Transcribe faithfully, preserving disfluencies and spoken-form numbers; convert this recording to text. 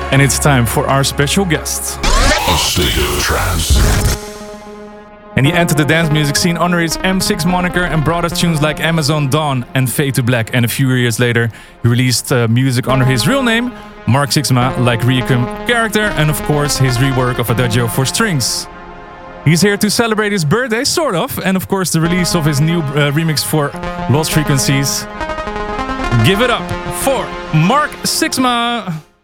And it's time for our special guest. A state of trance. And he entered the dance music scene under his M six moniker and brought us tunes like Amazon Dawn and Fade to Black. And a few years later, he released uh, music under his real name, Mark Sixma, like Requiem Character, and of course his rework of Adagio for strings. He's here to celebrate his birthday, sort of, and of course the release of his new uh, remix for Lost Frequencies. Give it up for Mark Sixma!